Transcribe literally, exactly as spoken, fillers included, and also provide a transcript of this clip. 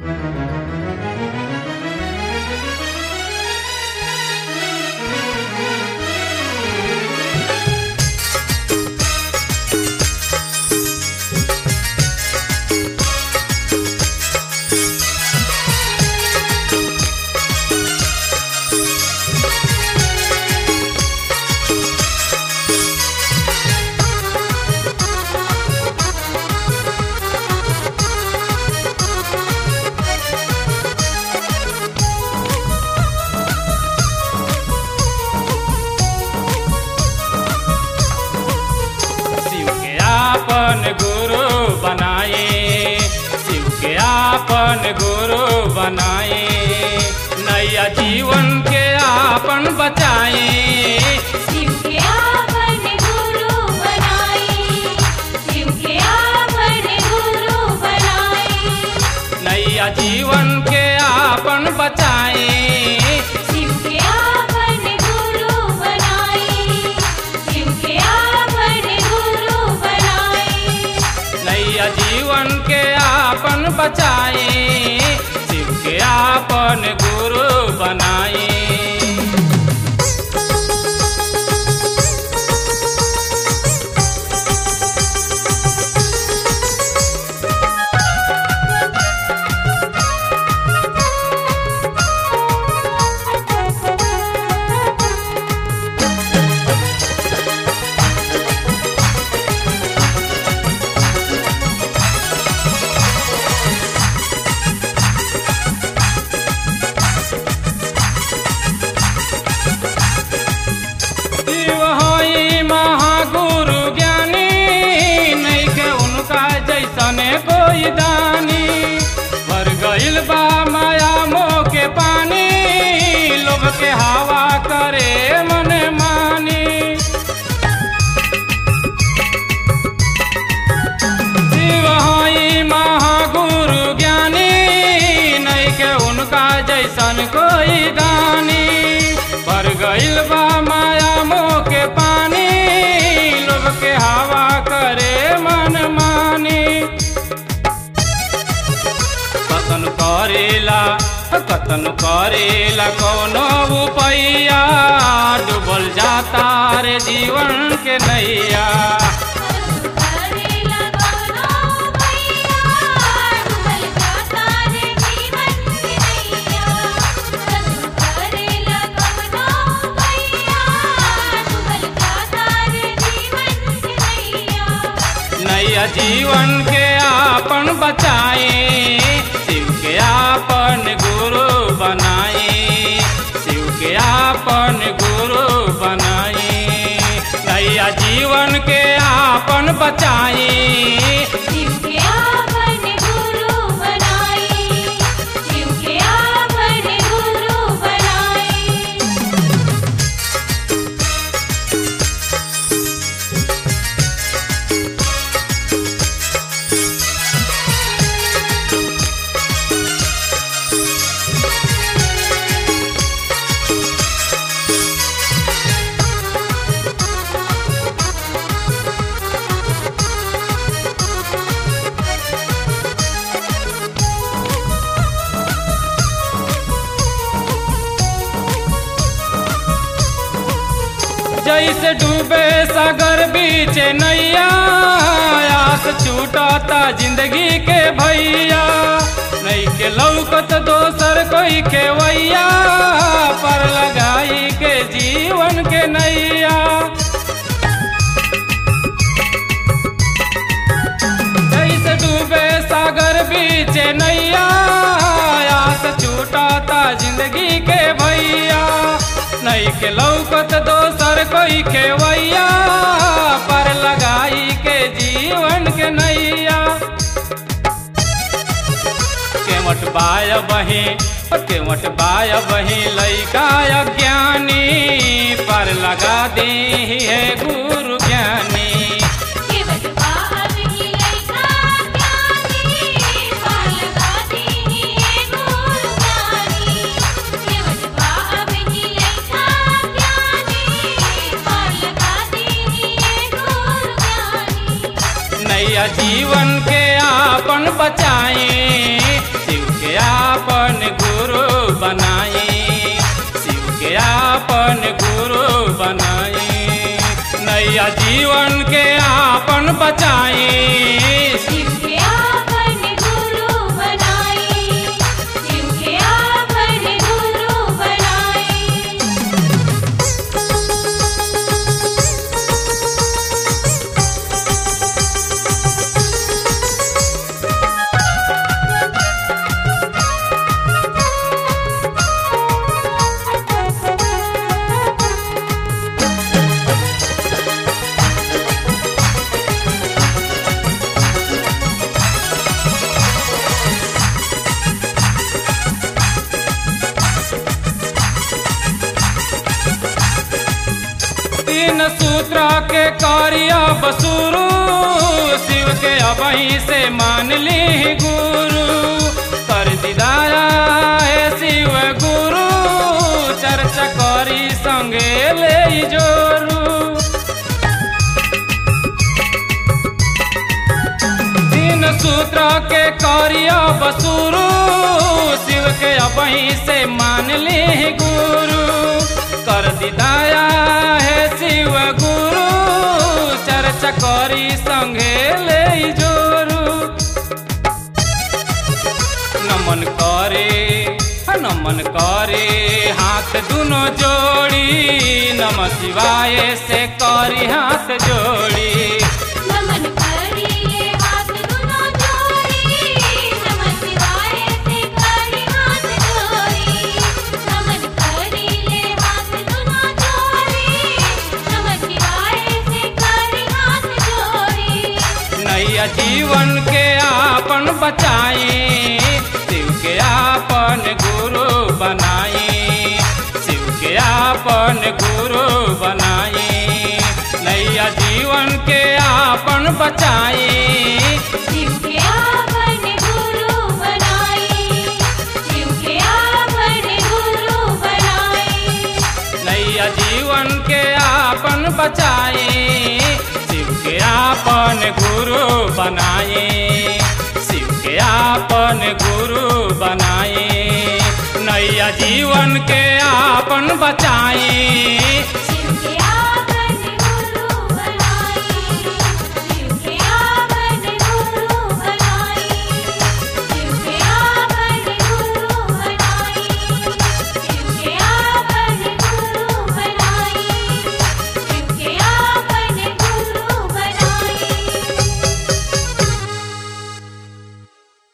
गुरु बनाए, शिव के आपन गुरु बनाए, नैया जीवन के आपन बचाए। शिव के आपन गुरु बनाए, शिव के आपन गुरु बनाए, नैया जीवन के आपन बचाए। शिव के आपन गुरु बनाए, शिव के आपन गुरु बनाए, नैया जीवन के आपन बचाए, शिव के आपन गुरु बनाए। कोई दानी भर गइल बा माया मोह के पानी, लोभ के हवा करे मन मानी। शिव हई महागुरु ज्ञानी, नहीं के उनका जैसन कोई दानी। भर गइल बा माया मोह के पानी, लोभ के हवा करे मन मानी। कतन करेला कतन करेला कौनो उपैया, डूबल जाता रे जीवन के नैया। करेला कौनो उपैया, डूबल जाता रे जीवन के नैया। करेला कौनो उपैया, डूबल जाता रे जीवन के नैया। नैया जीवन के आपन बचाए, शिव के आपन गुरु बनाए, शिव के आपन गुरु बनाए, नैया जीवन के आपन बचाए। शिव के आपन गुरु बनाए, शिव के आपन गुरु बनाए। जैसे डूबे सागर बीच नैया, आस छूटाता जिंदगी के भैया। नहीं के लौकत दोसर कोई खेवैया, पर लगाई के जीवन के नैया। जैसे डूबे सागर बीच नैया, आस छूटाता जिंदगी के भैया। नहीं के लौकत दोसर कोई खेवैया, पर लगाई के जीवन के नैया। केवट बाय बही केवट बाय बही लैका अज्ञानी, पर लगा दी है गुरु ज्ञानी। केवट बाब ही लैका ज्ञानी, पर लगा दी है गुरु ज्ञानी। केवट बाब ही लैका ज्ञानी, पर लगा दी है गुरु ज्ञानी। नैया जीवन के आपन बचाए, शिव के आपन गुरु बनाई, शिव के आपन गुरु बनाई। नैया जीवन के आपन बचाई, शिव के आपन गुरु बनाई, शिव के आपन गुरु बनाई। तीन सूत्र के कार्य बसुरु, शिव के अबही से मान ली गुरु। कर दिदाया है शिव गुरु, चर्चा करी संगे ले जोरू। तीन सूत्र के कार्य बसुरु, शिव के अबही से मान ली गुरु। कर दिदाया है शिव गुरु, चर्चा करी संगे ले जोरू। नमन करे नमन करे हाथ दुनो जोड़ी, नमः शिवाय से करी हाथ जोड़ी। नमन करिए हाथ दुनो जोड़ी, नमः शिवाय से करी हाथ जोड़ी। नमन करिए हाथ दुनो जोड़ी, नमः शिवाय से करी हाथ जोड़ी। नैया जीवन के आपन बचाई, शिव के आपन गुरु बनाई, शिव के आपन गुरु बनाई। नैया जीवन के आपन बचाई, शिव के आपन गुरु बनाई, शिव के आपन गुरु बनाई। नैया जीवन के आपन बचाई, शिव के आपन गुरु बनाई, शिव के आपन गुरु बनाई। नैया जीवन के आपन बचाई,